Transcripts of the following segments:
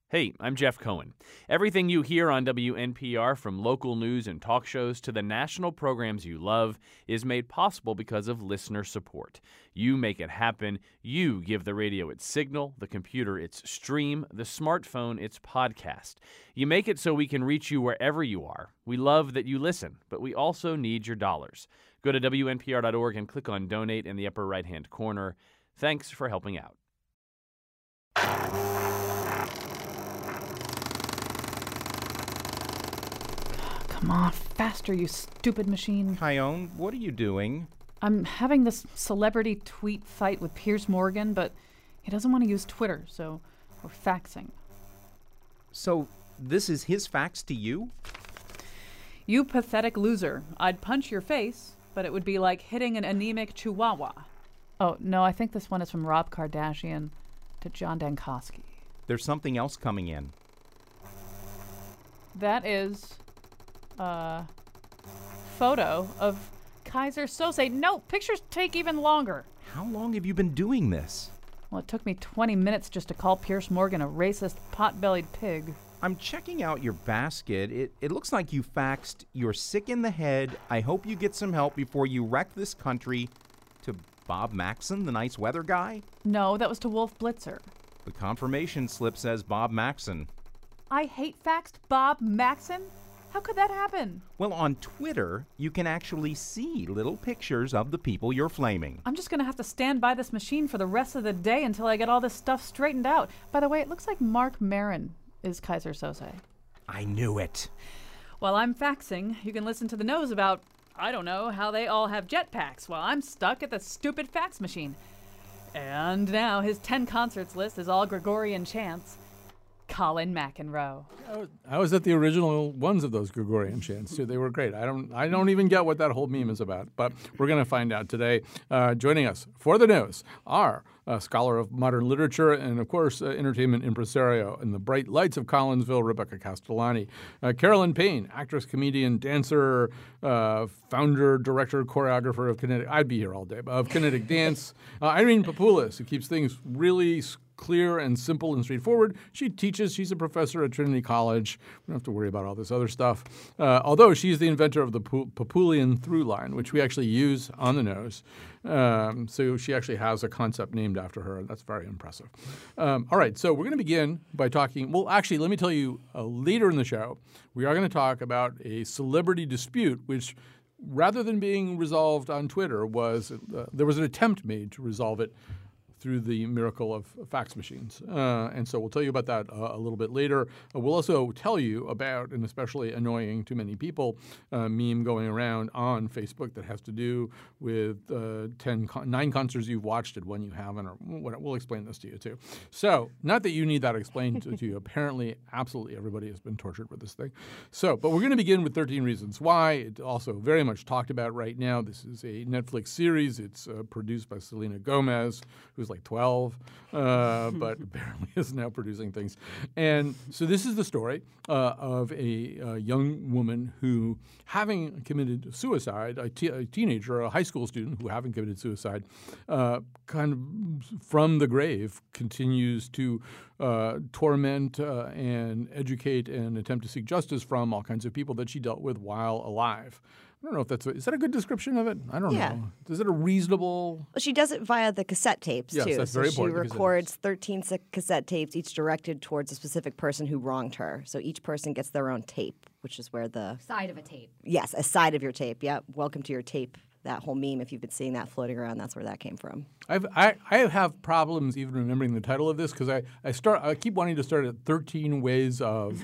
Hey, I'm Jeff Cohen. Everything you hear on WNPR, from local news and talk shows to the national programs you love, is made possible because of listener support. You make it happen. You give the radio its signal, the computer its stream, the smartphone its podcast. You make it so we can reach you wherever you are. We love that you listen, but we also need your dollars. Go to WNPR.org and click on Donate in the upper right-hand corner. Thanks for helping out. Come on, faster, you stupid machine. Kyone, what are you doing? I'm having this celebrity tweet fight with Piers Morgan, but he doesn't want to use Twitter, so we're faxing. So, this is his fax to you? You pathetic loser. I'd punch your face, but it would be like hitting an anemic chihuahua. Oh, no, I think this one is from Rob Kardashian to John Dankosky. There's something else coming in. That is a photo of Kaiser Sose. No, pictures take even longer. How long have you been doing this? Well, it took me 20 minutes just to call Piers Morgan a racist, pot-bellied pig. I'm checking out your basket. It looks like you faxed "You're sick in the head. I hope you get some help before you wreck this country" to Bob Maxon, the nice weather guy? No, that was to Wolf Blitzer. The confirmation slip says Bob Maxon. I hate faxed Bob Maxon? How could that happen? Well, on Twitter, you can actually see little pictures of the people you're flaming. I'm just going to have to stand by this machine for the rest of the day until I get all this stuff straightened out. By the way, it looks like Mark Maron is Kaiser Sose. I knew it. While I'm faxing, you can listen to the news about, I don't know, how they all have jetpacks while I'm stuck at the stupid fax machine. And now his 10 concerts list is all Gregorian chants. Colin McEnroe. I was at the original ones of those Gregorian chants too. They were great. I don't even get what that whole meme is about, but we're going to find out today. Joining us for the news are a scholar of modern literature and, of course, entertainment impresario in the bright lights of Collinsville, Rebecca Castellani. Carolyn Payne, actress, comedian, dancer, founder, director, choreographer of Kinetic. I'd be here all day. Of Kinetic Dance. Irene Papoulis, who keeps things really clear and simple and straightforward. She teaches. She's a professor at Trinity College. We don't have to worry about all this other stuff. Although she's the inventor of the Papoulian through line, which we actually use on the nose. So she actually has a concept named after her, and that's very impressive. All right, so we're going to begin by talking. Well, actually, let me tell you, later in the show, we are going to talk about a celebrity dispute, which, rather than being resolved on Twitter, there was an attempt made to resolve it through the miracle of fax machines. And so we'll tell you about that a little bit later. We'll also tell you about an especially annoying to many people meme going around on Facebook that has to do with 9 concerts you've watched and one you haven't, or we'll explain this to you too. So not that you need that explained to you. Apparently, absolutely everybody has been tortured with this thing. So, but we're going to begin with 13 Reasons Why. It's also very much talked about right now. This is a Netflix series. It's produced by Selena Gomez, who's like 12, but apparently is now producing things. And so this is the story of a young woman who, having committed suicide, a teenager, a high school student who, having committed suicide, kind of from the grave, continues to torment and educate and attempt to seek justice from all kinds of people that she dealt with while alive. I don't know if is that a good description of it? I don't know. Is it a reasonable? Well, she does it via the cassette tapes, yes, too. That's very so important. She records 13 cassette tapes, each directed towards a specific person who wronged her. So each person gets their own tape, which is where the side of a tape. Yes, a side of your tape. Yep. Welcome to your tape. That whole meme, if you've been seeing that floating around, that's where that came from. I have problems even remembering the title of this because I keep wanting to start at 13 ways of,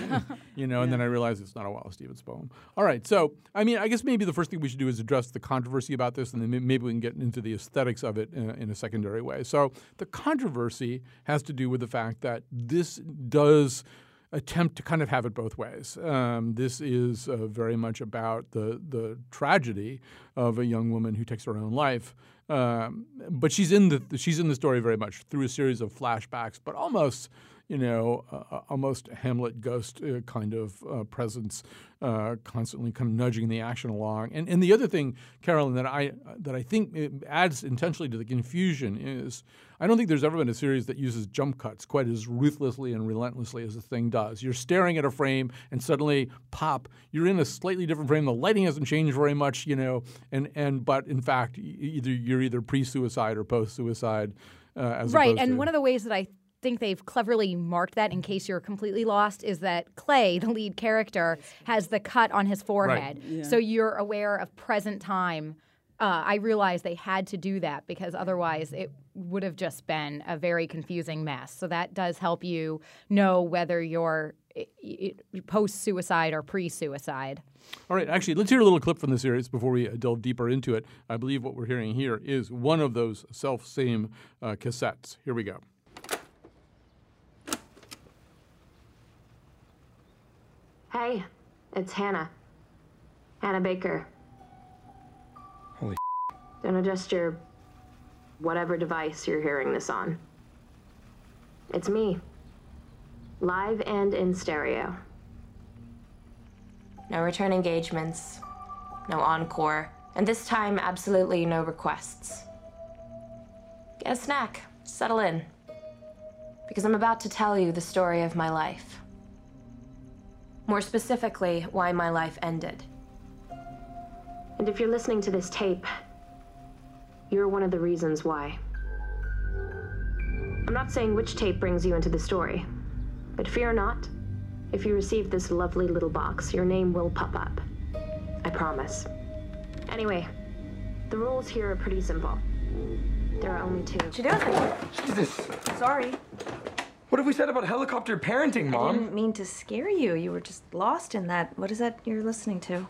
and then I realize it's not a Wallace Stevens poem. All right, so I guess maybe the first thing we should do is address the controversy about this, and then maybe we can get into the aesthetics of it in a secondary way. So the controversy has to do with the fact that this does attempt to kind of have it both ways. This is very much about the tragedy of a young woman who takes her own life, but she's in the story very much through a series of flashbacks, but almost almost Hamlet ghost kind of presence, constantly kind of nudging the action along. And the other thing, Carolyn, that I think it adds intentionally to the confusion is I don't think there's ever been a series that uses jump cuts quite as ruthlessly and relentlessly as the thing does. You're staring at a frame and suddenly, pop, you're in a slightly different frame. The lighting hasn't changed very much, but in fact, you're either pre-suicide or post-suicide. Right, and one of the ways that I think they've cleverly marked that, in case you're completely lost, is that Clay, the lead character, has the cut on his forehead. Right. Yeah. So you're aware of present time. I realized they had to do that because otherwise it would have just been a very confusing mess. So that does help you know whether you're post-suicide or pre-suicide. All right, actually, let's hear a little clip from the series before we delve deeper into it. I believe what we're hearing here is one of those self-same cassettes. Here we go. Hey, it's Hannah. Hannah Baker. Holy Don't adjust your whatever device you're hearing this on. It's me. Live and in stereo. No return engagements, no encore, and this time absolutely no requests. Get a snack, settle in, because I'm about to tell you the story of my life. More specifically, why my life ended. And if you're listening to this tape, you're one of the reasons why. I'm not saying which tape brings you into the story, but fear not. If you receive this lovely little box, your name will pop up. I promise. Anyway, the rules here are pretty simple. There are only two. What you doing? Jesus. Sorry. What have we said about helicopter parenting, Mom? I didn't mean to scare you. You were just lost in that. What is that you're listening to?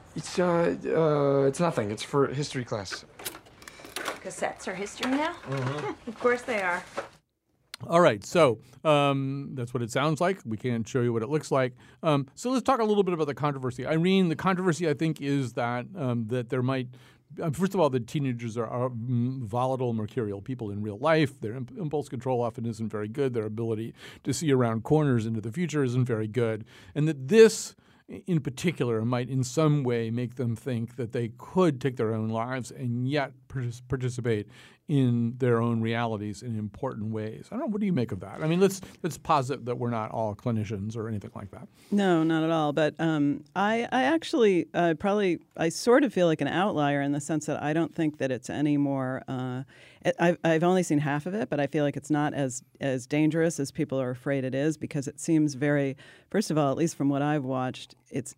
It's nothing. It's for history class. Cassettes are history now? Mm-hmm. Of course they are. All right, so that's what it sounds like. We can't show you what it looks like. So let's talk a little bit about the controversy. Irene, the controversy, I think, is that that there might first of all, the teenagers are volatile, mercurial people in real life. Their impulse control often isn't very good. Their ability to see around corners into the future isn't very good. And that this, in particular, might in some way make them think that they could take their own lives and yet participate in their own realities in important ways. I don't know. What do you make of that? I mean, let's posit that we're not all clinicians or anything like that. No, not at all. But I actually I sort of feel like an outlier in the sense that I don't think that it's any more. I've only seen half of it, but I feel like it's not as dangerous as people are afraid it is, because it seems very. First of all, at least from what I've watched,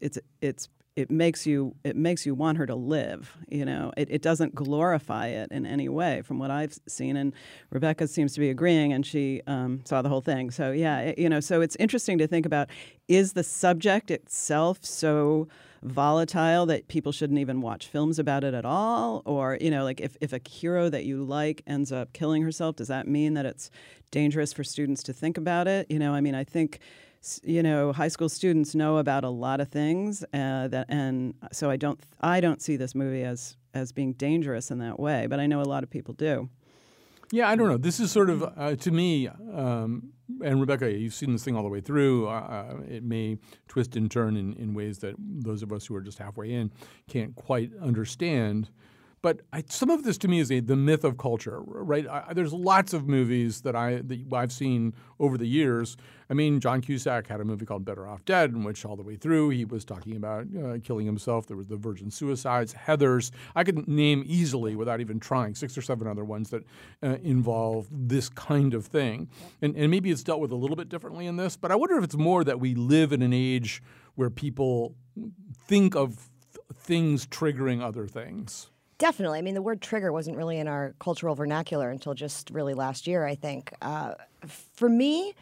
it makes you want her to live. It doesn't glorify it in any way from what I've seen. And Rebecca seems to be agreeing, and she saw the whole thing. So yeah, so it's interesting to think about, is the subject itself so volatile that people shouldn't even watch films about it at all? Or, like if a hero that you like ends up killing herself, does that mean that it's dangerous for students to think about it? I think high school students know about a lot of things, and so I don't see this movie as being dangerous in that way. But I know a lot of people do. Yeah, I don't know. This is sort of to me, and Rebecca, you've seen this thing all the way through. It may twist and turn in ways that those of us who are just halfway in can't quite understand. But some of this to me is the myth of culture, right? There's lots of movies that I've seen over the years. I mean, John Cusack had a movie called Better Off Dead, in which all the way through he was talking about killing himself. There was The Virgin Suicides, Heathers. I could name easily, without even trying, 6 or 7 other ones that involve this kind of thing. And maybe it's dealt with a little bit differently in this, but I wonder if it's more that we live in an age where people think of things triggering other things. Definitely. I mean, the word trigger wasn't really in our cultural vernacular until just really last year, I think. For me,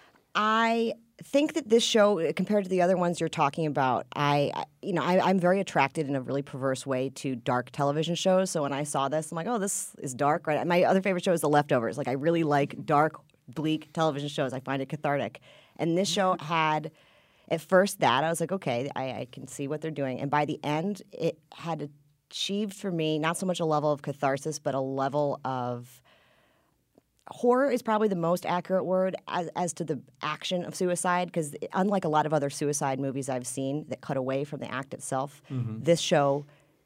I think that this show, compared to the other ones you're talking about, I'm very attracted in a really perverse way to dark television shows. So when I saw this, I'm like, oh, this is dark, right? My other favorite show is The Leftovers. Like, I really like dark, bleak television shows. I find it cathartic. And this show had, at first that, I was like, okay, I can see what they're doing. And by the end, it had achieved for me not so much a level of catharsis, but a level of horror is probably the most accurate word as to the action of suicide, because unlike a lot of other suicide movies I've seen that cut away from the act itself, this show,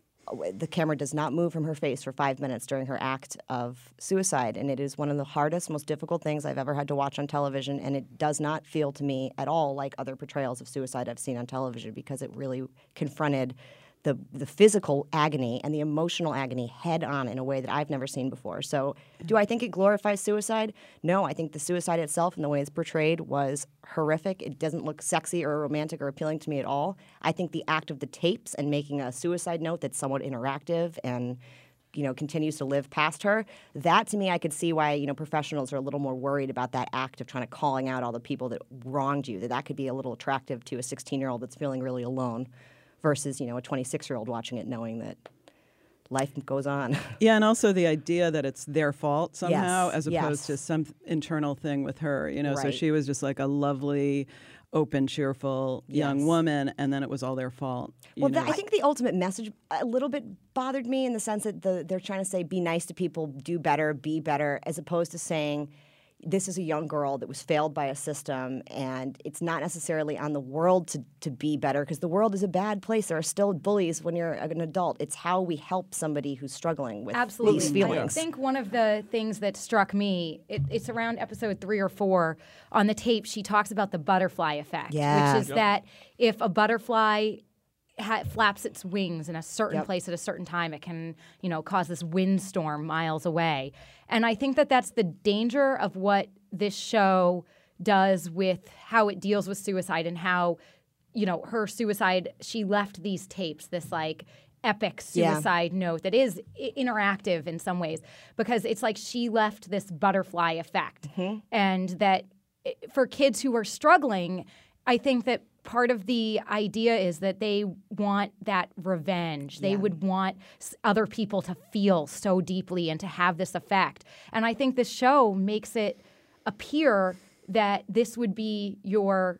the camera does not move from her face for 5 minutes during her act of suicide, and it is one of the hardest, most difficult things I've ever had to watch on television, and it does not feel to me at all like other portrayals of suicide I've seen on television, because it really confronted the physical agony and the emotional agony head on in a way that I've never seen before. So do I think it glorifies suicide? No, I think the suicide itself and the way it's portrayed was horrific. It doesn't look sexy or romantic or appealing to me at all. I think the act of the tapes and making a suicide note that's somewhat interactive and continues to live past her, that to me I could see why professionals are a little more worried about that act of trying to calling out all the people that wronged you, that could be a little attractive to a 16-year-old that's feeling really alone. Versus, a 26-year-old watching it knowing that life goes on. Yeah, and also the idea that it's their fault somehow, as opposed to some internal thing with her. So she was just like a lovely, open, cheerful young woman, and then it was all their fault. I think the ultimate message a little bit bothered me in the sense that they're trying to say, be nice to people, do better, be better, as opposed to saying, this is a young girl that was failed by a system, and it's not necessarily on the world to be better, because the world is a bad place. There are still bullies when you're an adult. It's how we help somebody who's struggling with these feelings. I think one of the things that struck me, it's around episode 3 or 4 on the tape, she talks about the butterfly effect, which is that if a butterfly flaps its wings in a certain place at a certain time, it can, cause this windstorm miles away. And I think that that's the danger of what this show does with how it deals with suicide and how, her suicide, she left these tapes, this epic suicide note that is interactive in some ways, because it's like she left this butterfly effect. And that for kids who are struggling, I think that part of the idea is that they want that revenge. They would want other people to feel so deeply and to have this effect. And I think this show makes it appear that this would be your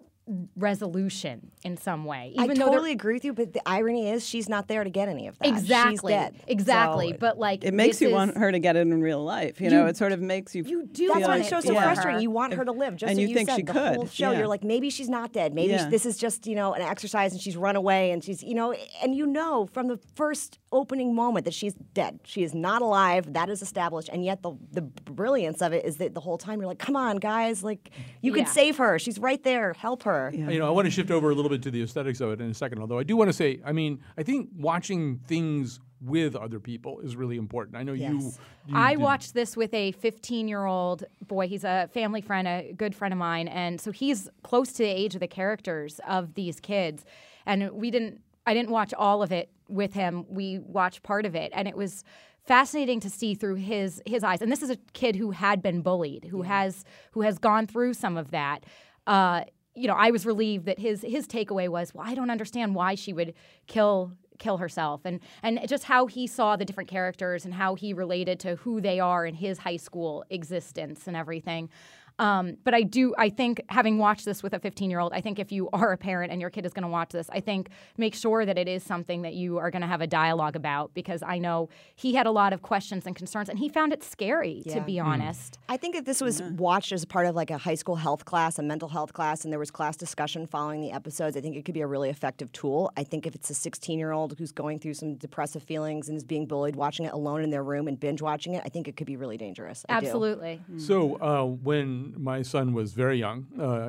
resolution in some way. I totally agree with you, but the irony is she's not there to get any of that. Exactly. She's dead. Exactly. So, but it makes you want her to get it in real life. It sort of makes you do. That's why the show's so frustrating. You want her to live, just and so you think said, she the could. Whole show, you're like, maybe she's not dead. Maybe this is just an exercise, and she's run away, and she's and from the first opening moment that she's dead. She is not alive. That is established, and yet the brilliance of it is that the whole time you're like, come on, guys, you could save her. She's right there. Help her. I want to shift over a little bit to the aesthetics of it in a second, although I do want to say, I think watching things with other people is really important. I know you I watched this with a 15-year-old boy. He's a family friend, a good friend of mine, and so he's close to the age of the characters of these kids. And I didn't watch all of it with him. We watched part of it, and it was fascinating to see through his eyes. And this is a kid who had been bullied, who has gone through some of that. I was relieved that his takeaway was, well, I don't understand why she would kill herself, and just how he saw the different characters and how he related to who they are in his high school existence and everything. But I think having watched this with a 15-year-old, I think if you are a parent and your kid is going to watch this, I think make sure that it is something that you are going to have a dialogue about, because I know he had a lot of questions and concerns, and he found it scary, to be honest. I think if this was watched as part of a high school health class, a mental health class, and there was class discussion following the episodes, I think it could be a really effective tool. I think if it's a 16-year-old who's going through some depressive feelings and is being bullied, watching it alone in their room and binge watching it, I think it could be really dangerous. Absolutely. So when my son was very young,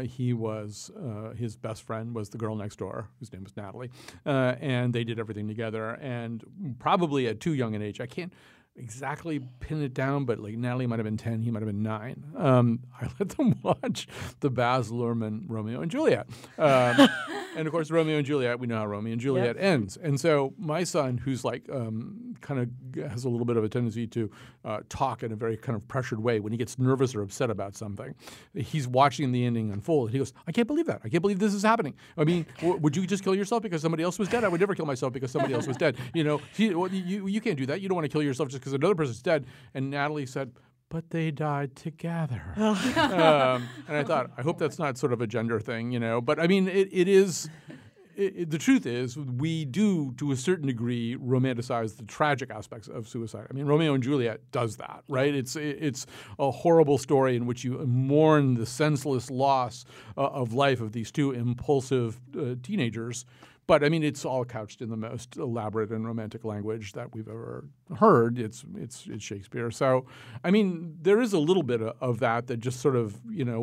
his best friend was the girl next door, whose name was Natalie, and they did everything together. And probably at too young an age, I can't exactly pin it down, but Natalie might have been 10, he might have been 9. I let them watch the Baz Luhrmann Romeo and Juliet. And of course, Romeo and Juliet, we know how Romeo and Juliet ends. And so my son, who's kind of has a little bit of a tendency to talk in a very kind of pressured way when he gets nervous or upset about something, he's watching the ending unfold. And he goes, I can't believe that. I can't believe this is happening. I mean, would you just kill yourself because somebody else was dead? I would never kill myself because somebody else was dead. You can't do that. You don't want to kill yourself just because another person's dead. And Natalie said, but they died together. And I thought, I hope that's not sort of a gender thing, But I mean, it is the truth is, we do, to a certain degree, romanticize the tragic aspects of suicide. I mean, Romeo and Juliet does that, right? It's a horrible story in which you mourn the senseless loss of life of these two impulsive teenagers. But I mean, it's all couched in the most elaborate and romantic language that we've ever heard. It's Shakespeare. So, I mean, there is a little bit of that just sort of,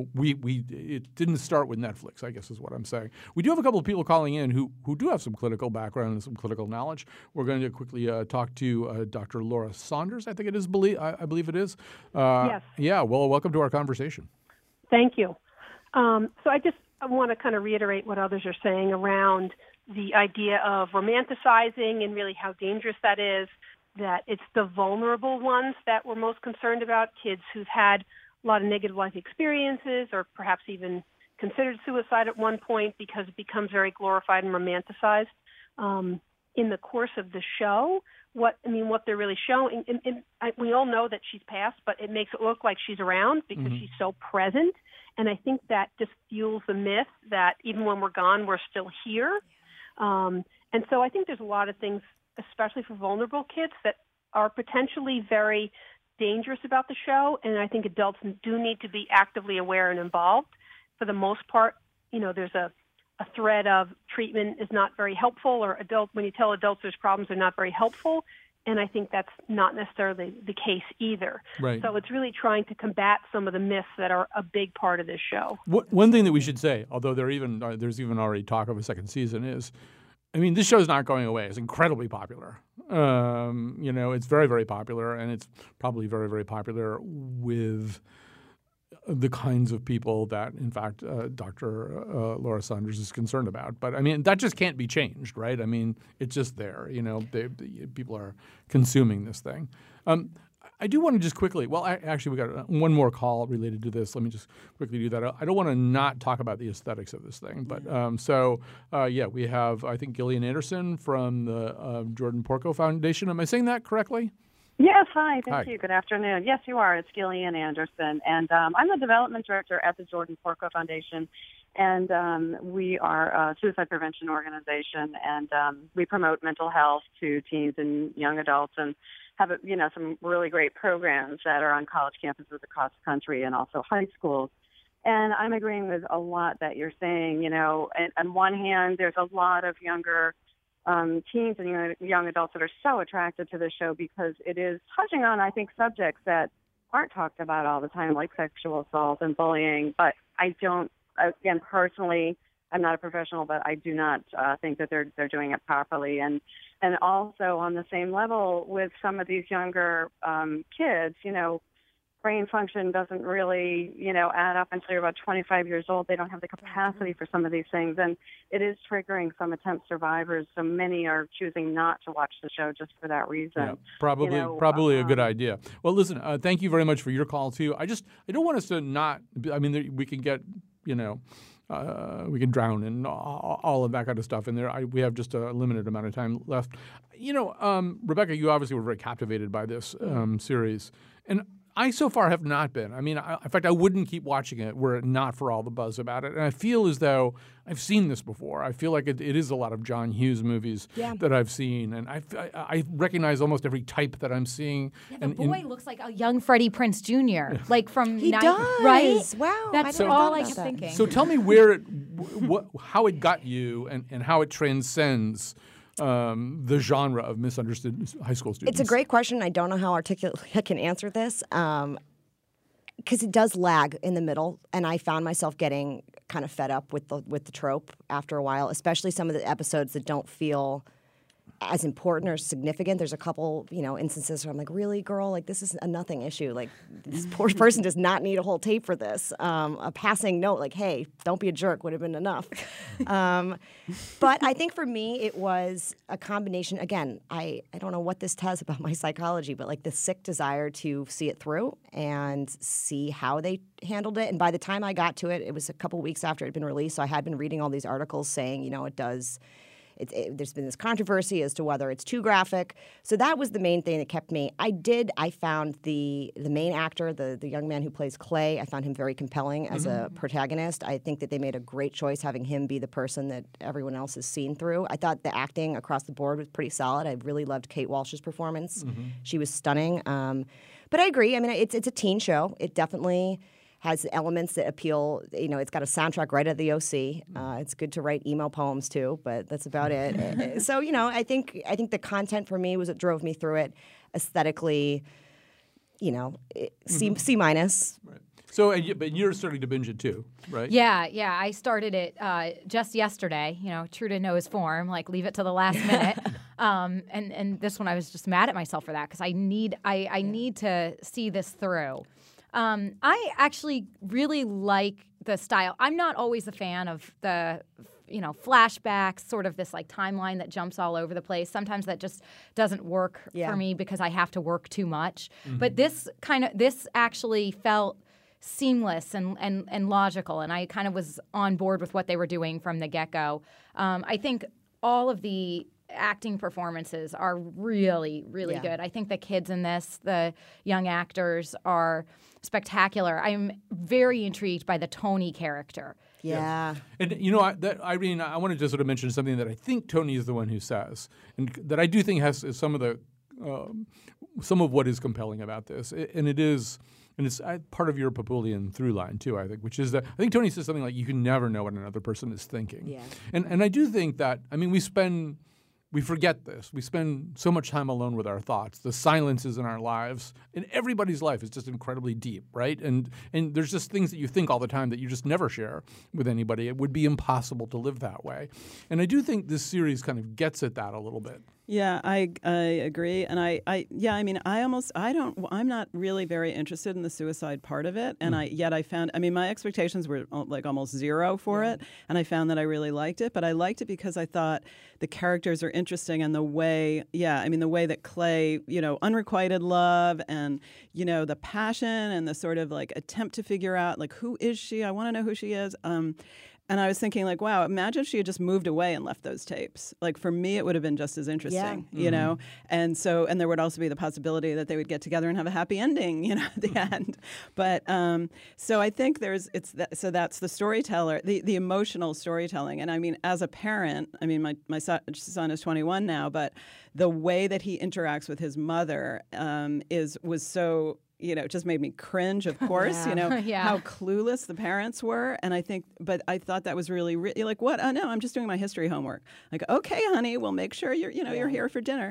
it didn't start with Netflix, I guess is what I'm saying. We do have a couple of people calling in who do have some clinical background and some clinical knowledge. We're going to quickly talk to Dr. Laura Saunders, I think it is. I believe it is. Yes. Yeah. Well, welcome to our conversation. Thank you. So I want to kind of reiterate what others are saying around the idea of romanticizing and really how dangerous that is, that it's the vulnerable ones that we're most concerned about, kids who've had a lot of negative life experiences or perhaps even considered suicide at one point because it becomes very glorified and romanticized. In the course of the show, what they're really showing, we all know that she's passed, but it makes it look like she's around because she's so present. And I think that just fuels the myth that even when we're gone, we're still here. And so I think there's a lot of things, especially for vulnerable kids, that are potentially very dangerous about the show. And I think adults do need to be actively aware and involved. For the most part, there's a thread of treatment is not very helpful, or when you tell adults there's problems, they're not very helpful. And I think that's not necessarily the case either. Right. So it's really trying to combat some of the myths that are a big part of this show. One thing that we should say, although there's even already talk of a second season, is, I mean, this show's not going away. It's incredibly popular. It's very, very popular, and it's probably very, very popular with the kinds of people that, in fact, Dr. Laura Saunders is concerned about. But, I mean, that just can't be changed, right? I mean, it's just there. People are consuming this thing. I do want to just quickly – well, actually, we got one more call related to this. Let me just quickly do that. I don't want to not talk about the aesthetics of this thing. But we have, I think, Gillian Anderson from the Jordan Porco Foundation. Am I saying that correctly? Yes, hi. Thank you. Good afternoon. Yes, you are. It's Gillian Anderson. And I'm the development director at the Jordan Porco Foundation. And we are a suicide prevention organization. And we promote mental health to teens and young adults and have, some really great programs that are on college campuses across the country and also high schools. And I'm agreeing with a lot that you're saying. On one hand, there's a lot of younger teens and young adults that are so attracted to the show because it is touching on, I think, subjects that aren't talked about all the time, like sexual assault and bullying. But I don't, again, personally, I'm not a professional, but I do not think that they're doing it properly. And also on the same level with some of these younger kids, brain function doesn't really, add up until you're about 25 years old. They don't have the capacity for some of these things. And it is triggering some attempt survivors. So many are choosing not to watch the show just for that reason. Yeah, probably a good idea. Well, listen, thank you very much for your call, too. I don't want us to not, I mean, we can get, we can drown in all of that kind of stuff. And we have just a limited amount of time left. Rebecca, you obviously were very captivated by this series. And I so far have not been. I mean, in fact, I wouldn't keep watching it were it not for all the buzz about it. And I feel as though I've seen this before. I feel like it is a lot of John Hughes movies that I've seen. And I recognize almost every type that I'm seeing. Yeah, the boy looks like a young Freddie Prinze Jr., like from he does. Right? Wow. That's all I kept thinking. So tell me how it got you and how it transcends the genre of misunderstood high school students? It's a great question. I don't know how articulately I can answer this because it does lag in the middle, and I found myself getting kind of fed up with the trope after a while, especially some of the episodes that don't feel as important or significant. There's a couple, instances where I'm like, really, girl? Like, this is a nothing issue. Like, this poor person does not need a whole tape for this. A passing note, like, hey, don't be a jerk would have been enough. But I think for me, it was a combination. Again, I don't know what this tells about my psychology, but like the sick desire to see it through and see how they handled it. And by the time I got to it, it was a couple weeks after it had been released. So I had been reading all these articles saying, there's been this controversy as to whether it's too graphic. So that was the main thing that kept me. I found the main actor, the young man who plays Clay, I found him very compelling as a protagonist. I think that they made a great choice having him be the person that everyone else has seen through. I thought the acting across the board was pretty solid. I really loved Kate Walsh's performance. She was stunning. But I agree. I mean, it's a teen show. It definitely has elements that appeal. It's got a soundtrack right at the OC. It's good to write email poems too, but that's about it. So I think the content for me was what drove me through it. Aesthetically, C minus. Right. So, but you're starting to binge it too, right? Yeah. I started it just yesterday. True to Noah's form, like leave it to the last minute. And this one, I was just mad at myself for that because I need to see this through. I actually really like the style. I'm not always a fan of the flashbacks, sort of this like timeline that jumps all over the place. Sometimes that just doesn't work for me because I have to work too much. But this actually felt seamless and logical, and I kind of was on board with what they were doing from the get-go. I think all of the acting performances are really, really good. I think the kids in this, the young actors, are spectacular. I'm very intrigued by the Tony character. Yeah. And, Irene, I wanted to sort of mention something that I think Tony is the one who says, and that I do think has some of what is compelling about this. And it's part of your Papulian through line, too, I think, which is that I think Tony says something like, you can never know what another person is thinking. Yeah. And I do think that, we forget this. We spend so much time alone with our thoughts. The silences in our lives, in everybody's life, is just incredibly deep, right? And there's just things that you think all the time that you just never share with anybody. It would be impossible to live that way. And I do think this series kind of gets at that a little bit. Yeah, I agree, and I'm not really very interested in the suicide part of it, and I found my expectations were like almost zero for it, and I found that I really liked it, but I liked it because I thought the characters are interesting and the way that Clay, unrequited love and the passion and the sort of like attempt to figure out like who is she? I want to know who she is. And I was thinking, like, wow, imagine if she had just moved away and left those tapes. Like, for me, it would have been just as interesting, you know? And there would also be the possibility that they would get together and have a happy ending, at the end. But so I think so that's the storyteller, the emotional storytelling. And as a parent, my son is 21 now, but the way that he interacts with his mother was so... it just made me cringe, of course, how clueless the parents were. And but I thought that was really like, what? Oh, no, I'm just doing my history homework. Like, okay, honey, we'll make sure you're here for dinner.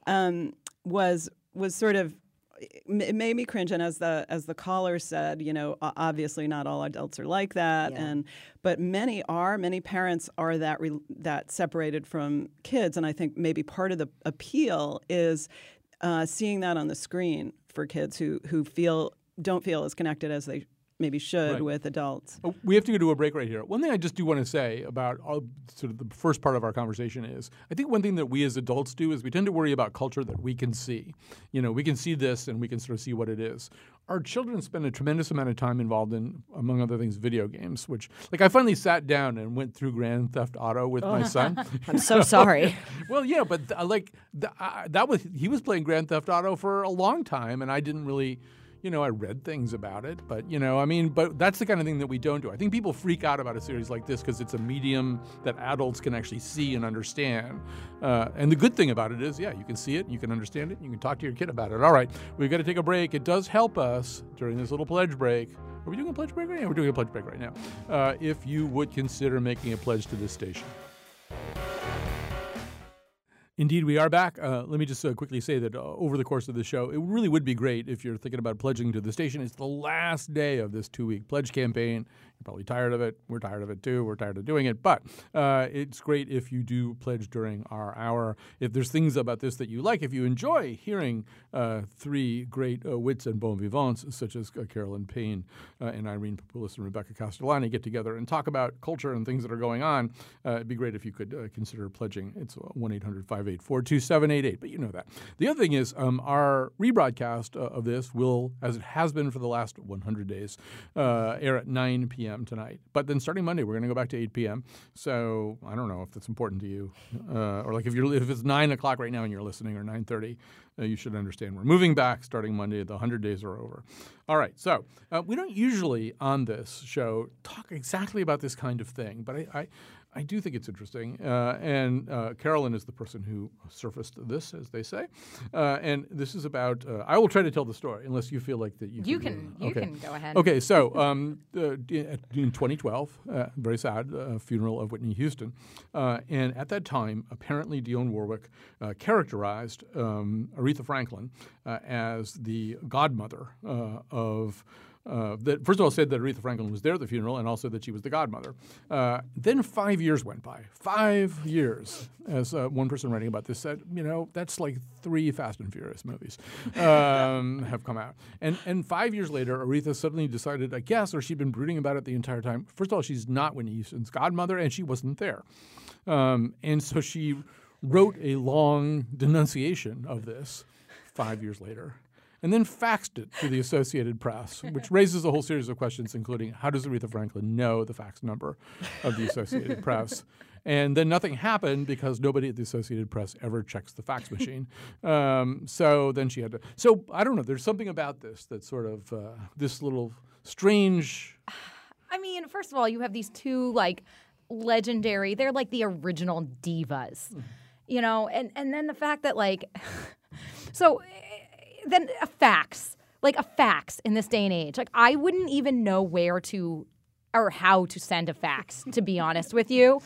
Was sort of, it made me cringe. And as the caller said, obviously not all adults are like that. Yeah. But many parents are that separated from kids. And I think maybe part of the appeal is seeing that on the screen for kids who don't feel as connected as they maybe should with adults. We have to go to a break right here. One thing I just do want to say about sort of the first part of our conversation is I think one thing that we as adults do is we tend to worry about culture that we can see. We can see this and we can sort of see what it is. Our children spend a tremendous amount of time involved in, among other things, video games, which, like, I finally sat down and went through Grand Theft Auto with my son. I'm so sorry. Well, yeah, but he was playing Grand Theft Auto for a long time, and I didn't really, I read things about it, but, but that's the kind of thing that we don't do. I think people freak out about a series like this because it's a medium that adults can actually see and understand. And the good thing about it is, you can see it, you can understand it, you can talk to your kid about it. All right, we've got to take a break. It does help us during this little pledge break. Are we doing a pledge break right now? We're doing a pledge break right now. If you would consider making a pledge to this station. Indeed, we are back. Let me just quickly say that over the course of the show, it really would be great if you're thinking about pledging to the station. It's the last day of this 2-week pledge campaign. You're probably tired of it. We're tired of it, too. We're tired of doing it. But it's great if you do pledge during our hour. If there's things about this that you like, if you enjoy hearing three great wits and bon vivants, such as Carolyn Payne and Irene Papoulis and Rebecca Castellani, get together and talk about culture and things that are going on, it'd be great if you could consider pledging. It's 1-800-584-2788, but you know that. The other thing is our rebroadcast of this will, as it has been for the last 100 days, air at 9 p.m. p.m. tonight. But then starting Monday, we're going to go back to 8 p.m. So I don't know if that's important to you. Or like if it's 9 o'clock right now and you're listening, or 9:30, you should understand we're moving back starting Monday. The 100 days are over. All right. So we don't usually on this show talk exactly about this kind of thing, but I do think it's interesting. And Carolyn is the person who surfaced this, as they say. And this is about, I will try to tell the story, unless you feel like that you can. You can go ahead. Okay, so in 2012, very sad, funeral of Whitney Houston. And at that time, apparently Dionne Warwick characterized Aretha Franklin as the godmother of... first of all, said that Aretha Franklin was there at the funeral, and also that she was the godmother. Then 5 years went by. 5 years, as one person writing about this said, that's like 3 Fast and Furious movies have come out. And 5 years later, Aretha suddenly decided, I guess, or she'd been brooding about it the entire time. First of all, she's not Whitney Houston's godmother, and she wasn't there. And so she wrote a long denunciation of this 5 years later, and then faxed it to the Associated Press, which raises a whole series of questions, including how does Aretha Franklin know the fax number of the Associated Press? And then nothing happened because nobody at the Associated Press ever checks the fax machine. So then she had to. So I don't know. There's something about this that's sort of this little strange. I mean, first of all, you have these two legendary. They're like the original divas, and then the fact that so. Then a fax in this day and age. I wouldn't even know where to or how to send a fax, to be honest with you.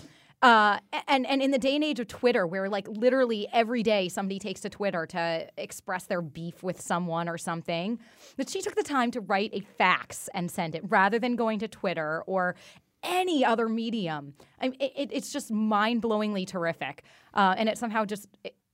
And in the day and age of Twitter, where literally every day somebody takes to Twitter to express their beef with someone or something, that she took the time to write a fax and send it rather than going to Twitter or any other medium. It's just mind-blowingly terrific. And it somehow just...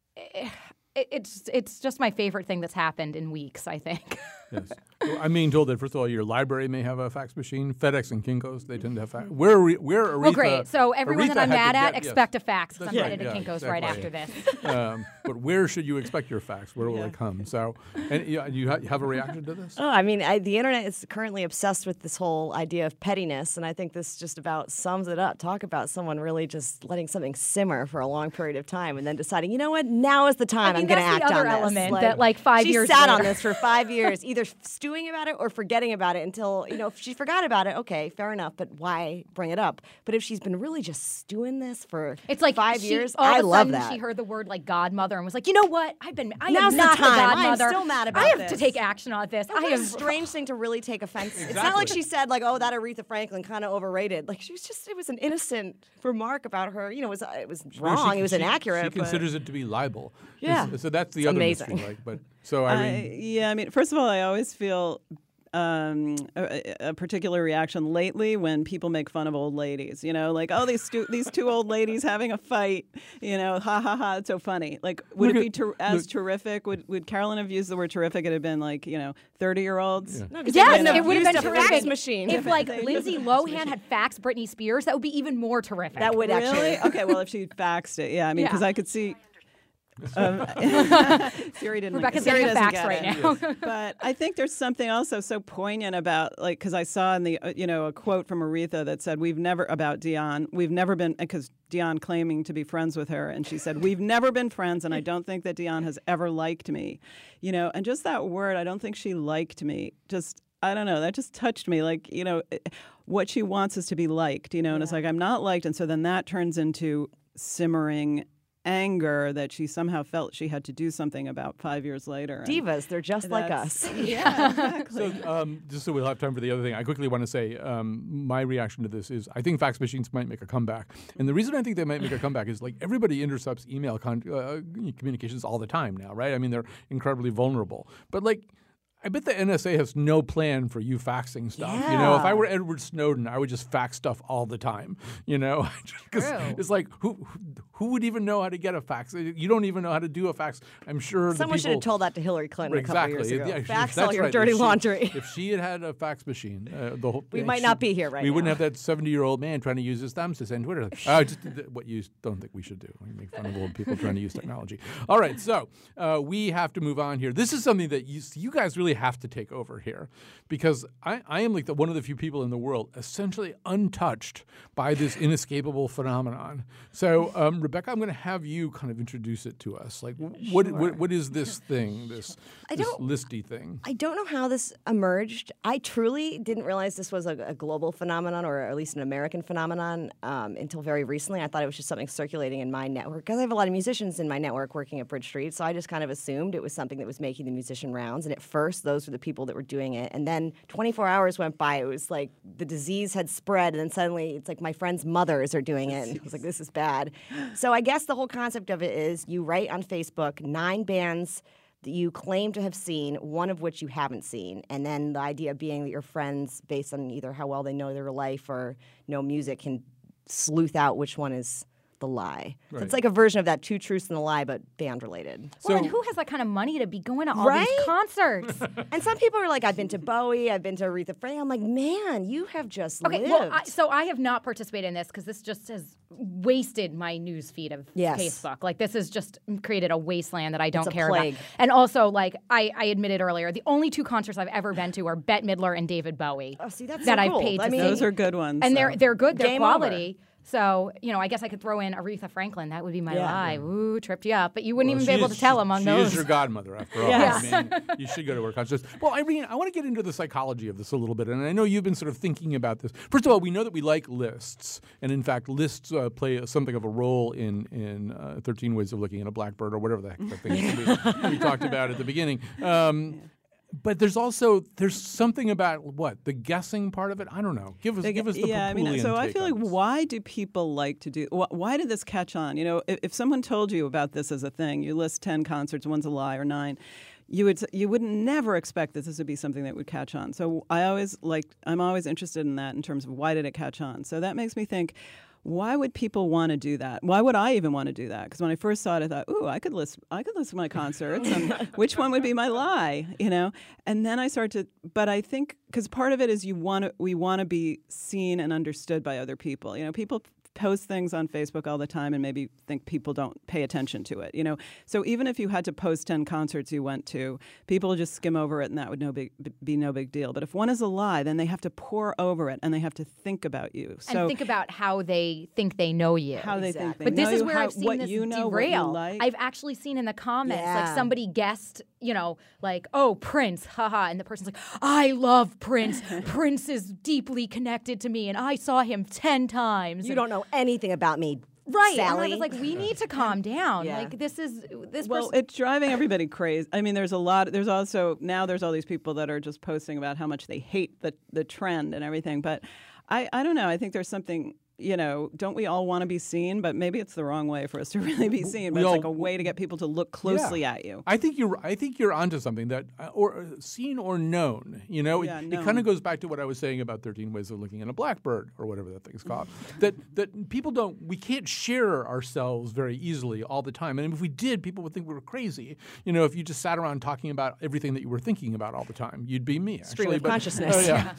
It's just my favorite thing that's happened in weeks, I think. Yes. Well, I'm being told that, first of all, your library may have a fax machine. FedEx and Kinko's, they tend to have fax. Where Aretha... Well, great. So everyone Aretha that I'm mad at, yes. expect a fax, because I'm That's headed to Kinko's exactly. right after this. But where should you expect your fax? Where will it come? So, and you have a reaction to this? Oh, I mean, the internet is currently obsessed with this whole idea of pettiness, and I think this just about sums it up. Talk about someone really just letting something simmer for a long period of time and then deciding, you know what, now is the time I'm going to act on this. That's the other element that 5 years She sat later. on this for 5 years, either stewing about it or forgetting about it until, if she forgot about it, okay, fair enough, but why bring it up? But if she's been really just stewing this for 5 years, I love that. She heard the word godmother and was like, you know what? I Now's am not the time. the godmother. I'm still mad about I have this. to take action on this. What a strange thing to really take offense. Exactly. It's not like she said oh, that Aretha Franklin kind of overrated. She was just, it was an innocent remark about her. It was wrong. It was inaccurate. She considers it to be libel. Yeah. So that's the other amazing. mystery. But so Irene. First of all, I always feel a particular reaction lately when people make fun of old ladies. Oh, these two old ladies having a fight. Ha ha ha! It's so funny. Would it be as terrific? Would Carolyn have used the word terrific? It had been 30-year-olds. Yeah. No, yes, it would have been terrific. Fax machine. If Lindsay Lohan had faxed Britney Spears, that would be even more terrific. That would actually. Okay, well, if she faxed it, yeah. I mean, because I could see. Siri didn't. Rebecca's Siri getting a fax right now. But I think there's something also so poignant about because I saw in the a quote from Aretha that said we've never been because Dionne claiming to be friends with her, and she said we've never been friends, and I don't think that Dionne has ever liked me, and just that word, I don't think she liked me. Just I don't know, that just touched me. What she wants is to be liked, and it's I'm not liked, and so then that turns into simmering anger that she somehow felt she had to do something about 5 years later. Divas, they're just like us. Yeah, exactly. So just so we'll have time for the other thing, I quickly want to say my reaction to this is I think fax machines might make a comeback. And the reason I think they might make a comeback is everybody intercepts email communications all the time now, right? I mean, they're incredibly vulnerable. But I bet the NSA has no plan for you faxing stuff. Yeah. If I were Edward Snowden, I would just fax stuff all the time. It's who would even know how to get a fax? You don't even know how to do a fax. I'm sure someone should have told that to Hillary Clinton a couple years ago. Yeah, fax all your dirty laundry. If she had a fax machine, we might not be here right now. We wouldn't have that 70-year-old man trying to use his thumbs to send Twitter. Just what you don't think we should do. We make fun of old people trying to use technology. All right, so we have to move on here. This is something that you guys really really have to take over here because I am like one of the few people in the world essentially untouched by this inescapable phenomenon. So, Rebecca, I'm going to have you kind of introduce it to us. Like, what is this thing, this listy thing? I don't know how this emerged. I truly didn't realize this was a global phenomenon, or at least an American phenomenon, until very recently. I thought it was just something circulating in my network because I have a lot of musicians in my network working at Bridge Street, so I just kind of assumed it was something that was making the musician rounds. And at first, those were the people that were doing it. And then 24 hours went by. It was like the disease had spread, and then suddenly it's like my friends' mothers are doing it. And I was like, this is bad. So I guess the whole concept of it is you write on Facebook 9 bands that you claim to have seen, one of which you haven't seen. And then the idea being that your friends, based on either how well they know their life or know music, can sleuth out which one is the lie. Right. So it's like a version of that 2 Truths and a Lie, but band related. Well, and who has that kind of money to be going to all these concerts? And some people are like, I've been to Bowie, I've been to Aretha Franklin. I'm like, man, you have just lived. Well, so I have not participated in this because this just has wasted my news feed of Facebook. Like, this has just created a wasteland that I don't care about. And also, like, I admitted earlier, the only 2 concerts I've ever been to are Bette Midler and David Bowie. Oh, see, that's that so I've cool. paid to see. Those are good ones. And they're good, they're Game quality. over. So, I guess I could throw in Aretha Franklin. That would be my lie. Ooh, tripped you up. But you wouldn't even be able to tell among those. She is your godmother, after all. Yes. I mean, you should go to her concerts. Well, Irene, I want to get into the psychology of this a little bit, and I know you've been sort of thinking about this. First of all, we know that we like lists, and in fact, lists play something of a role in 13 Ways of Looking at a Blackbird, or whatever the heck that thing is we talked about at the beginning. But there's something about the guessing part of it. I don't know. Give us the Papulian so I take feel on like this. why do people like to do? Why did this catch on? If someone told you about this as a thing, you list 10 concerts, one's a lie, or 9. You wouldn't never expect that this would be something that would catch on. So I'm always interested in that in terms of why did it catch on. So that makes me think, why would people want to do that? Why would I even want to do that? Because when I first saw it, I thought, ooh, I could list my concerts, and which one would be my lie, And then I started to, but I think because part of it is we want to be seen and understood by other people. People post things on Facebook all the time and maybe think people don't pay attention to it. So even if you had to post 10 concerts you went to, people would just skim over it, and that would be no big deal. But if one is a lie, then they have to pore over it, and they have to think about you. And think about how they think they know you. How they think they But know this is you, where I've seen this derail. What you like. I've actually seen in the comments, like somebody guessed, like, oh, Prince, haha. And the person's like, I love Prince. Prince is deeply connected to me, and I saw him 10 times. You don't know anything about me, right? Sally. And I was like, we need to calm down. Yeah. Like, this. Well, it's driving everybody crazy. I mean, there's all these people that are just posting about how much they hate the trend and everything. But I don't know. I think there's something. Don't we all want to be seen? But maybe it's the wrong way for us to really be seen. But it's like a way to get people to look closely at you. I think you're onto something that, or seen or known. It kind of goes back to what I was saying about 13 Ways of Looking at a Blackbird, or whatever that thing's called. that people we can't share ourselves very easily all the time. And if we did, people would think we were crazy. If you just sat around talking about everything that you were thinking about all the time, you'd be me. Stream of consciousness. Yeah.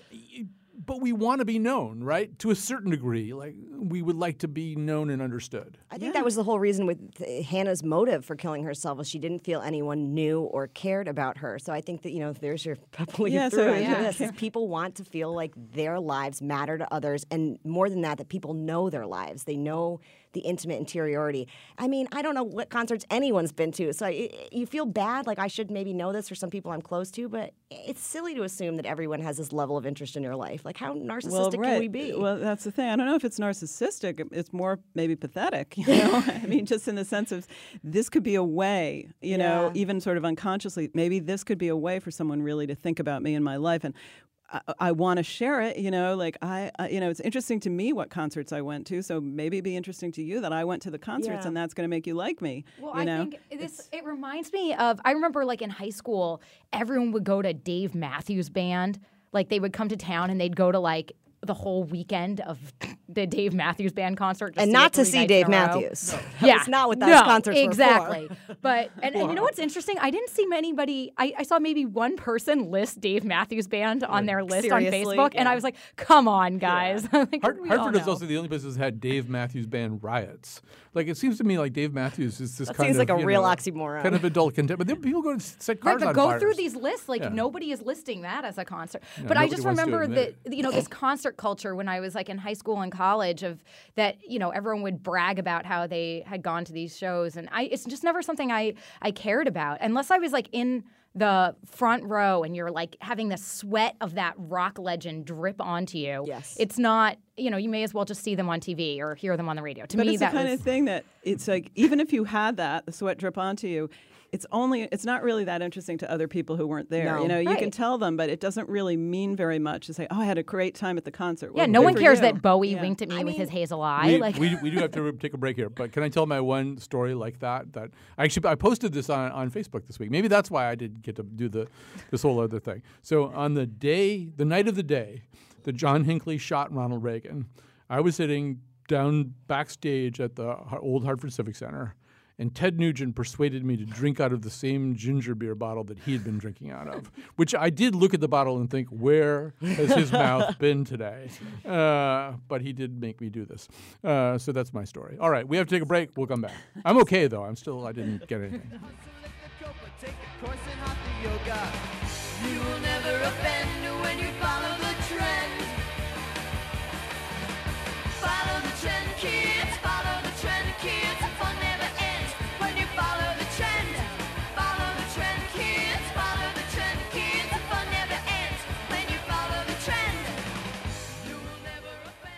But we want to be known, right? To a certain degree. Like, we would like to be known and understood. I think that was the whole reason with Hannah's motive for killing herself, was she didn't feel anyone knew or cared about her. So I think that, there's your this. People want to feel like their lives matter to others. And more than that people know their lives. They know the intimate interiority. I mean, I don't know what concerts anyone's been to, so you feel bad, like I should maybe know this for some people I'm close to, but it's silly to assume that everyone has this level of interest in your life. Like, how narcissistic can we be? Well, that's the thing. I don't know if it's narcissistic. It's more maybe pathetic, I mean, just in the sense of this could be a way, even sort of unconsciously, maybe this could be a way for someone really to think about me and my life. And I want to share it, it's interesting to me what concerts I went to, so maybe it'd be interesting to you that I went to the concerts and that's going to make you like me. Well, I think it reminds me of, I remember like in high school, everyone would go to Dave Matthews Band. Like, they would come to town and they'd go to like the whole weekend of the Dave Matthews Band concert. And not to see Dave Matthews. No. That's not what those concerts exactly. were for. But and you know what's interesting? I didn't see anybody. I saw maybe one person list Dave Matthews Band on their list Seriously? on Facebook, and I was like, "Come on, guys!" Like, Hartford is also the only place that's had Dave Matthews Band riots. Like it seems to me like Dave Matthews is this that kind seems of like a real oxymoron. kind of adult content. But then people go to set cars on go fires. through these lists. Like nobody is listing that as a concert. No, but I nobody just wants to remember admit that this concert culture when I was like in high school and college of that everyone would brag about how they had gone to these shows, and it's just never something I cared about unless I was like in the front row and you're like having the sweat of that rock legend drip onto you. Yes. It's not, you may as well just see them on TV or hear them on the radio. To but me, it's the kind of thing that it's like, even if you had the sweat drip onto you, it's not really that interesting to other people who weren't there. No. You can tell them, but it doesn't really mean very much to say, "Oh, I had a great time at the concert." Yeah, Well, no good one for cares you. that Bowie winked at me with his hazel eye. We do have to take a break here, but can I tell my one story like that? That I posted this on Facebook this week. Maybe that's why I didn't get to do this whole other thing. So on the night of the day that John Hinckley shot Ronald Reagan, I was sitting down backstage at the old Hartford Civic Center. And Ted Nugent persuaded me to drink out of the same ginger beer bottle that he had been drinking out of, which I did look at the bottle and think, where has his mouth been today? But he did make me do this. So that's my story. All right, we have to take a break. We'll come back. I'm okay, though. I didn't get anything. You will never offend when you follow the trend. Follow the trend, kids. Follow the trend, kids. Fun never ends when you follow the trend. Follow the trend, kids. Follow the trend, kids. Fun never ends when you follow the trend. You will never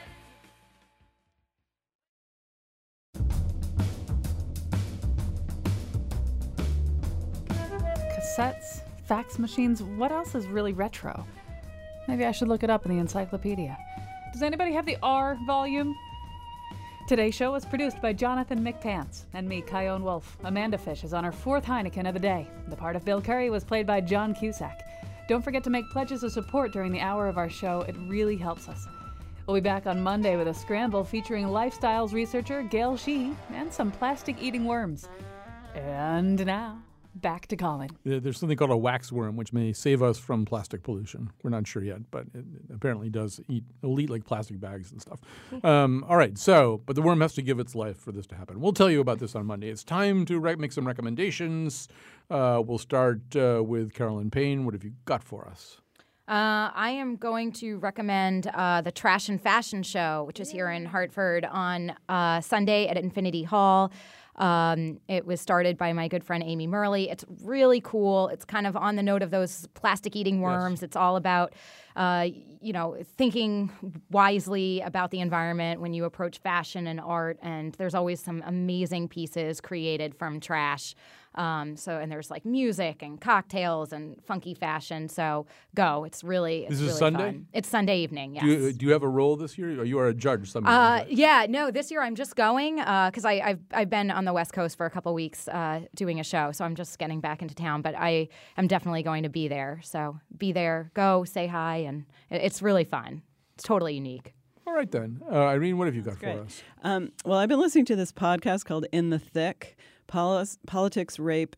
offend. Cassettes, fax machines, what else is really retro? Maybe I should look it up in the encyclopedia. Does anybody have the R volume? Today's show was produced by Jonathan McTance and me, Kyone Wolf. Amanda Fish is on her 4th Heineken of the day. The part of Bill Curry was played by John Cusack. Don't forget to make pledges of support during the hour of our show. It really helps us. We'll be back on Monday with a scramble featuring lifestyles researcher Gail Shee and some plastic-eating worms. And now, back to Colin. There's something called a waxworm, which may save us from plastic pollution. We're not sure yet, but it apparently does eat like plastic bags and stuff. All right, but the worm has to give its life for this to happen. We'll tell you about this on Monday. It's time to make some recommendations. We'll start with Carolyn Payne. What have you got for us? I am going to recommend the Trash and Fashion Show, which is here in Hartford on Sunday at Infinity Hall. It was started by my good friend Amy Murley. It's really cool. It's kind of on the note of those plastic-eating worms. Yes. It's all about, thinking wisely about the environment when you approach fashion and art. And there's always some amazing pieces created from trash. And there's like music and cocktails and funky fashion. So go. It's really This is really Sunday? Fun. It's Sunday evening, yes. Do you have a role this year? Or you are a judge someday? No, this year I'm just going because I've been on the West Coast for a couple weeks doing a show. So I'm just getting back into town. But I am definitely going to be there. So be there, go, say hi. And it's really fun. It's totally unique. All right, then. Irene, what have you got for us? Well, I've been listening to this podcast called In the Thick. Politics, race,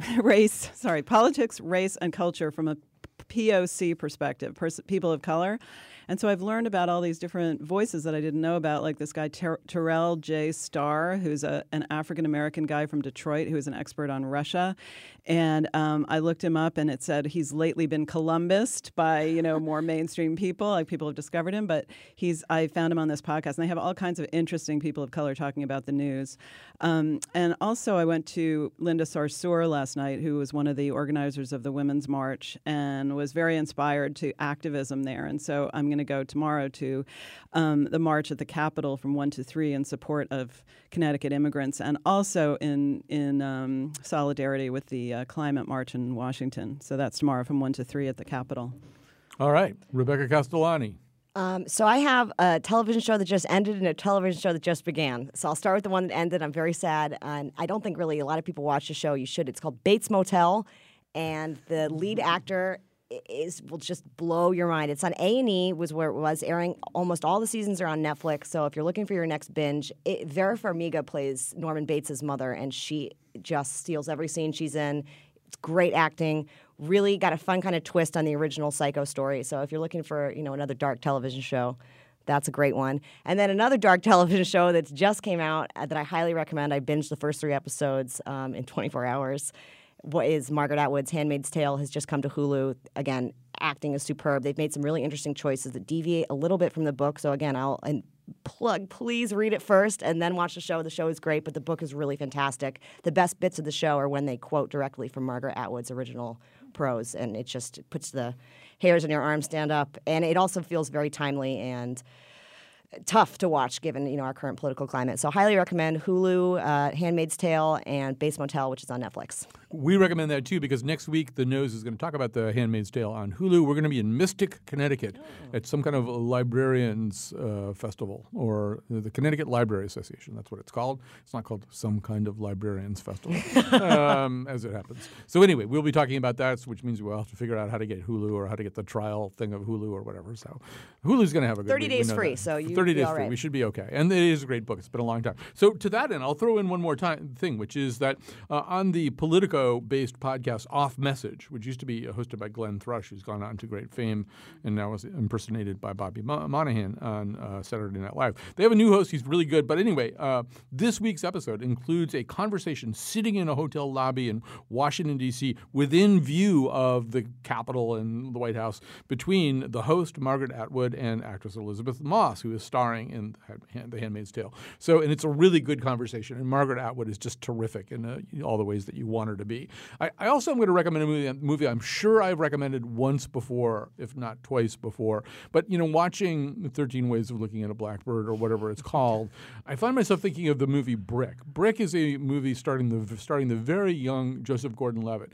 and culture from a POC perspective, people of color. And so I've learned about all these different voices that I didn't know about, like this guy Terrell J. Starr, who's an African-American guy from Detroit who is an expert on Russia. And I looked him up, and it said he's lately been Columbused by, more mainstream people, like people have discovered him. But I found him on this podcast, and they have all kinds of interesting people of color talking about the news. And also I went to Linda Sarsour last night, who was one of the organizers of the Women's March and was very inspired to activism there. And so I'm going to go tomorrow to the march at the Capitol from 1 to 3 in support of Connecticut immigrants, and also in solidarity with the climate march in Washington. So that's tomorrow from 1 to 3 at the Capitol. All right. Rebecca Castellani. So I have a television show that just ended and a television show that just began. So I'll start with the one that ended. I'm very sad, and I don't think really a lot of people watch the show. You should. It's called Bates Motel, and the lead actor will just blow your mind. It's on A&E, was where it was airing. Almost all the seasons are on Netflix. So if you're looking for your next binge, Vera Farmiga plays Norman Bates' mother, and she just steals every scene she's in. It's great acting. Really got a fun kind of twist on the original Psycho story. So if you're looking for, another dark television show, that's a great one. And then another dark television show that just came out that I highly recommend. I binged the first 3 episodes in 24 hours. What is Margaret Atwood's Handmaid's Tale has just come to Hulu. Again, acting is superb. They've made some really interesting choices that deviate a little bit from the book. So again, I'll plug, please read it first and then watch the show. The show is great, but the book is really fantastic. The best bits of the show are when they quote directly from Margaret Atwood's original prose, and it just puts the hairs on your arms stand up. And it also feels very timely and tough to watch given our current political climate. So highly recommend Hulu, Handmaid's Tale, and Bates Motel, which is on Netflix. We recommend that too because next week the Nose is going to talk about the Handmaid's Tale on Hulu. We're going to be in Mystic, Connecticut at some kind of librarians festival, or the Connecticut Library Association. That's what it's called. It's not called some kind of librarians festival, as it happens. So anyway, we'll be talking about that, which means we'll have to figure out how to get Hulu or how to get the trial thing of Hulu or whatever. So Hulu's going to have a good 30 week. days free, so you 30 days all free. right. We should be okay. And it is a great book. It's been a long time. So to that end, I'll throw in one more thing, which is that on the Politico-based podcast Off Message, which used to be hosted by Glenn Thrush, who's gone on to great fame and now is impersonated by Bobby Monahan on Saturday Night Live. They have a new host. He's really good. But anyway, this week's episode includes a conversation sitting in a hotel lobby in Washington, D.C., within view of the Capitol and the White House between the host, Margaret Atwood, and actress Elizabeth Moss, who is starring in The Handmaid's Tale. And it's a really good conversation, and Margaret Atwood is just terrific in all the ways that you want her to be. I also am going to recommend a movie I'm sure I've recommended once before, if not twice before. But, watching 13 Ways of Looking at a Blackbird or whatever it's called, I find myself thinking of the movie Brick. Brick is a movie starring the very young Joseph Gordon-Levitt.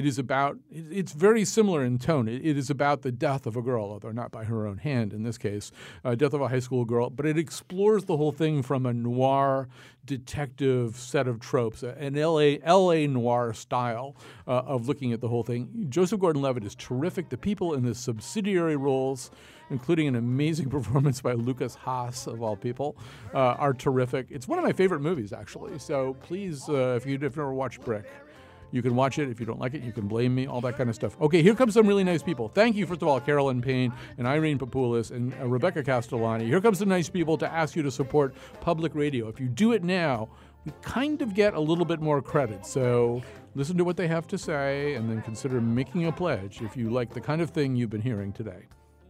It's very similar in tone. It is about the death of a girl, although not by her own hand in this case, death of a high school girl. But it explores the whole thing from a noir detective set of tropes, an L.A. noir style of looking at the whole thing. Joseph Gordon-Levitt is terrific. The people in the subsidiary roles, including an amazing performance by Lucas Haas, of all people, are terrific. It's one of my favorite movies, actually. So please, if you've never watched Brick, you can watch it. If you don't like it, you can blame me, all that kind of stuff. Okay, here comes some really nice people. Thank you, first of all, Carolyn Payne and Irene Papoulis and Rebecca Castellani. Here comes some nice people to ask you to support public radio. If you do it now, we kind of get a little bit more credit. So listen to what they have to say and then consider making a pledge if you like the kind of thing you've been hearing today.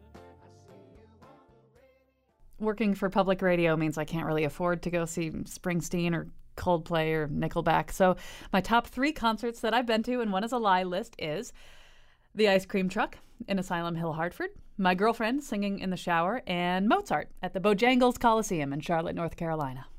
Working for public radio means I can't really afford to go see Springsteen or Coldplay or Nickelback. So my top 3 concerts that I've been to, and one is a lie list, is The Ice Cream Truck in Asylum Hill, Hartford, My Girlfriend Singing in the Shower, and Mozart at the Bojangles Coliseum in Charlotte, North Carolina.